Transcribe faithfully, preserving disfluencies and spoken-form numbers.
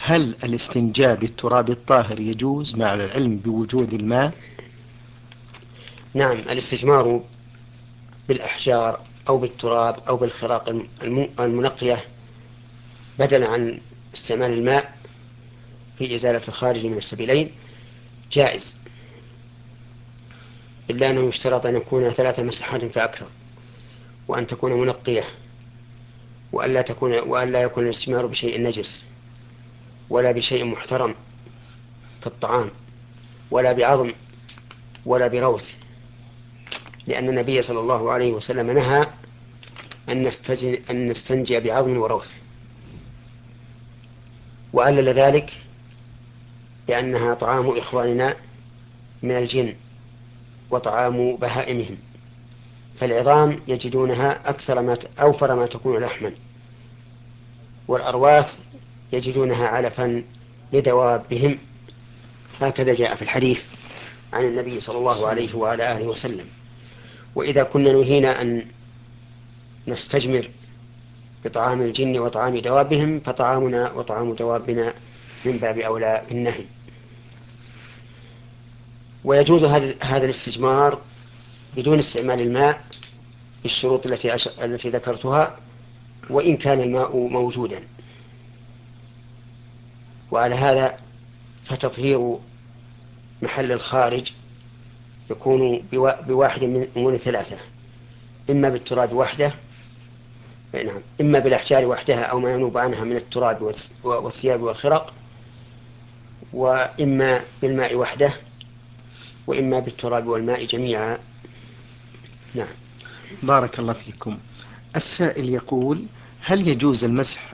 هل الاستنجاء بالتراب الطاهر يجوز مع العلم بوجود الماء؟ نعم، الاستجمار بالأحجار أو بالتراب أو بالخراق الم- المنقية بدلا عن استعمال الماء في إزالة الخارج من السبيلين جائز، إلا أنه يشترط أن يكون ثلاث مسحات فأكثر، وأن تكون منقية، وألا تكون وألا يكون الاستجمار بشيء نجس، ولا بشيء محترم كالطعام، ولا بعظم، ولا بروث، لأن النبي صلى الله عليه وسلم نهى أن نستجي أن نستنجي بعظم وروث، وعلل ذلك بأنها طعام إخواننا من الجن وطعام بهائمهم، فالعظام يجدونها أكثر ما أوفر ما تكون لحما، والأرواث يجدونها علفا لدوابهم، هكذا جاء في الحديث عن النبي صلى الله عليه وعلى آله وسلم. وإذا كنا نهينا أن نستجمر بطعام الجن وطعام دوابهم، فطعامنا وطعام دوابنا من باب أولى بالنهي. ويجوز هذا هذا الاستجمار بدون استعمال الماء بالشروط التي أش... التي ذكرتها، وإن كان الماء موجودا. وعلى هذا فتطهير محل الخارج يكون بوا... بواحد من أمور ثلاثة: إما بالتراب وحده، نعم، إما بالأحجار وحدها أو ما ينوب عنها من التراب والث... والثياب والخرق، وإما بالماء وحده، وإما بالتراب والماء جميعا. نعم. بارك الله فيكم. السائل يقول: هل يجوز المسح